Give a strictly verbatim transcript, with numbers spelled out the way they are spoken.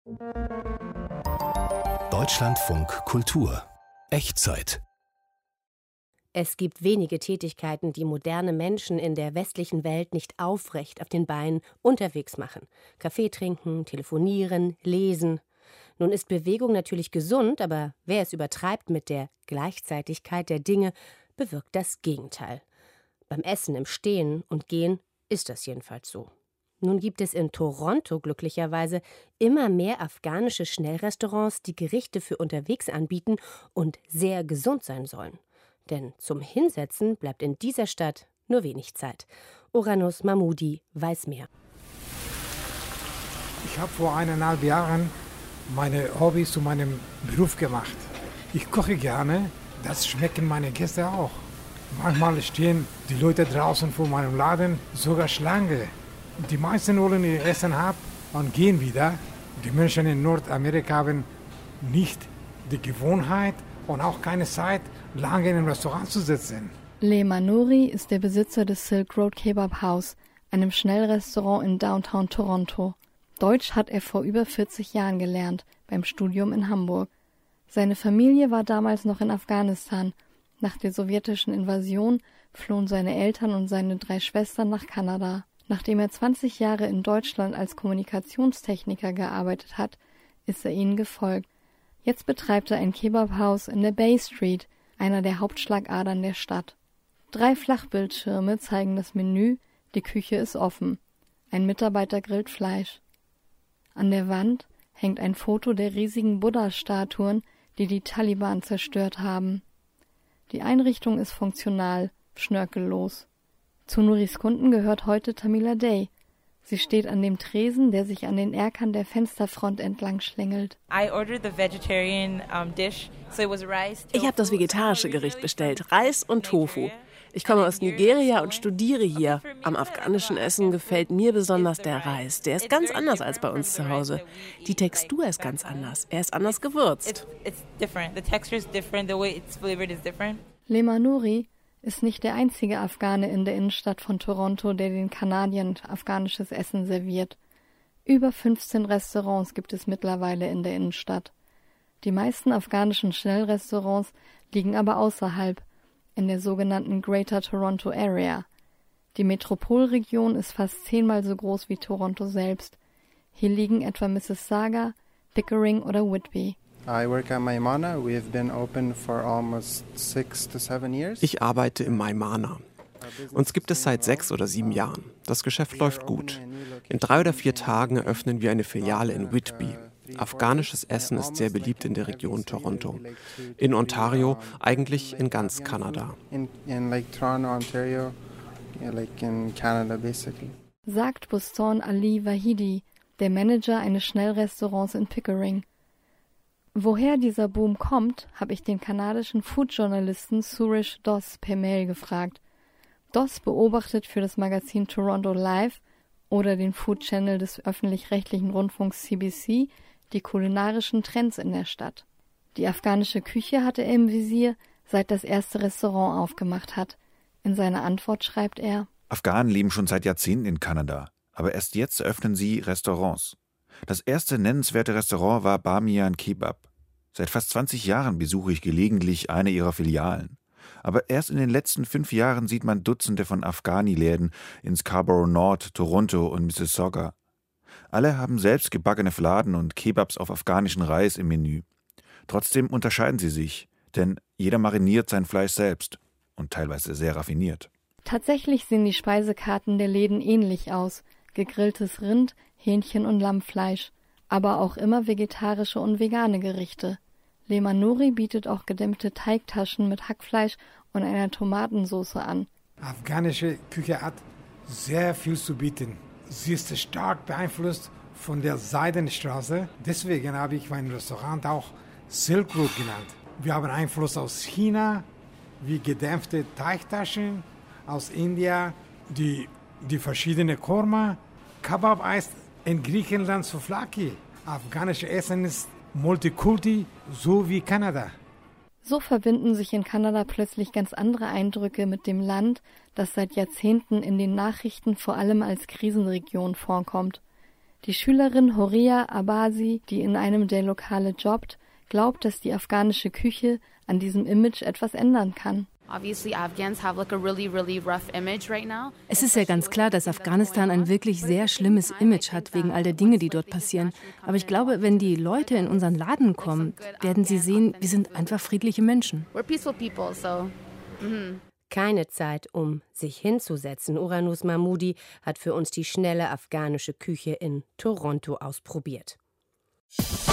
Deutschlandfunk Kultur Echtzeit. Es gibt wenige Tätigkeiten, die moderne Menschen in der westlichen Welt nicht aufrecht auf den Beinen unterwegs machen. Kaffee trinken, telefonieren, lesen. Nun ist Bewegung natürlich gesund, aber wer es übertreibt mit der Gleichzeitigkeit der Dinge, bewirkt das Gegenteil. Beim Essen im Stehen und Gehen ist das jedenfalls so. Nun gibt es in Toronto glücklicherweise immer mehr afghanische Schnellrestaurants, die Gerichte für unterwegs anbieten und sehr gesund sein sollen. Denn zum Hinsetzen bleibt in dieser Stadt nur wenig Zeit. Oranus Mahmoudi weiß mehr. Ich habe vor eineinhalb Jahren meine Hobbys zu meinem Beruf gemacht. Ich koche gerne, das schmecken meine Gäste auch. Manchmal stehen die Leute draußen vor meinem Laden, sogar Schlange. Die meisten wollen ihr Essen haben und gehen wieder. Die Menschen in Nordamerika haben nicht die Gewohnheit und auch keine Zeit, lange in einem Restaurant zu sitzen. Lema Nouri ist der Besitzer des Silk Road Kebab House, einem Schnellrestaurant in Downtown Toronto. Deutsch hat er vor über vierzig Jahren gelernt, beim Studium in Hamburg. Seine Familie war damals noch in Afghanistan. Nach der sowjetischen Invasion flohen seine Eltern und seine drei Schwestern nach Kanada. Nachdem er zwanzig Jahre in Deutschland als Kommunikationstechniker gearbeitet hat, ist er ihnen gefolgt. Jetzt betreibt er ein Kebabhaus in der Bay Street, einer der Hauptschlagadern der Stadt. Drei Flachbildschirme zeigen das Menü, die Küche ist offen. Ein Mitarbeiter grillt Fleisch. An der Wand hängt ein Foto der riesigen Buddha-Statuen, die die Taliban zerstört haben. Die Einrichtung ist funktional, schnörkellos. Zu Nuris Kunden gehört heute Tamila Day. Sie steht an dem Tresen, der sich an den Erkern der Fensterfront entlang schlängelt. Ich habe das vegetarische Gericht bestellt, Reis und Tofu. Ich komme aus Nigeria und studiere hier. Am afghanischen Essen gefällt mir besonders der Reis. Der ist ganz anders als bei uns zu Hause. Die Textur ist ganz anders. Er ist anders gewürzt. Lema Nouri ist nicht der einzige Afghane in der Innenstadt von Toronto, der den Kanadiern afghanisches Essen serviert. Über fünfzehn Restaurants gibt es mittlerweile in der Innenstadt. Die meisten afghanischen Schnellrestaurants liegen aber außerhalb, in der sogenannten Greater Toronto Area. Die Metropolregion ist fast zehnmal so groß wie Toronto selbst. Hier liegen etwa Mississauga, Pickering oder Whitby. Ich arbeite im Maimana. Uns gibt es seit sechs oder sieben Jahren. Das Geschäft läuft gut. In drei oder vier Tagen eröffnen wir eine Filiale in Whitby. Afghanisches Essen ist sehr beliebt in der Region Toronto. In Ontario, eigentlich in ganz Kanada. Sagt Buston Ali Wahidi, der Manager eines Schnellrestaurants in Pickering. Woher dieser Boom kommt, habe ich den kanadischen Food-Journalisten Suresh Doss per Mail gefragt. Doss beobachtet für das Magazin Toronto Live oder den Food-Channel des öffentlich-rechtlichen Rundfunks C B C die kulinarischen Trends in der Stadt. Die afghanische Küche hatte er im Visier, seit das erste Restaurant aufgemacht hat. In seiner Antwort schreibt er: Afghanen leben schon seit Jahrzehnten in Kanada, aber erst jetzt öffnen sie Restaurants. Das erste nennenswerte Restaurant war Bamiyan Kebab. Seit fast zwanzig Jahren besuche ich gelegentlich eine ihrer Filialen. Aber erst in den letzten fünf Jahren sieht man Dutzende von Afghani-Läden in Scarborough Nord, Toronto und Mississauga. Alle haben selbst gebackene Fladen und Kebabs auf afghanischen Reis im Menü. Trotzdem unterscheiden sie sich, denn jeder mariniert sein Fleisch selbst und teilweise sehr raffiniert. Tatsächlich sehen die Speisekarten der Läden ähnlich aus. Gegrilltes Rind, Hähnchen und Lammfleisch, aber auch immer vegetarische und vegane Gerichte. Lema Nouri bietet auch gedämpfte Teigtaschen mit Hackfleisch und einer Tomatensauce an. Afghanische Küche hat sehr viel zu bieten. Sie ist stark beeinflusst von der Seidenstraße. Deswegen habe ich mein Restaurant auch Silk Road genannt. Wir haben Einfluss aus China, wie gedämpfte Teigtaschen, aus India, die, die verschiedene Korma. Kebab heißt in Griechenland Souvlaki. Afghanisches Essen ist Multikulti, so wie Kanada. So verbinden sich in Kanada plötzlich ganz andere Eindrücke mit dem Land, das seit Jahrzehnten in den Nachrichten vor allem als Krisenregion vorkommt. Die Schülerin Horia Abasi, die in einem der Lokale jobbt, glaubt, dass die afghanische Küche an diesem Image etwas ändern kann. Es ist ja ganz klar, dass Afghanistan ein wirklich sehr schlimmes Image hat, wegen all der Dinge, die dort passieren. Aber ich glaube, wenn die Leute in unseren Laden kommen, werden sie sehen, wir sind einfach friedliche Menschen. Keine Zeit, um sich hinzusetzen. Uranus Mahmoudi hat für uns die schnelle afghanische Küche in Toronto ausprobiert.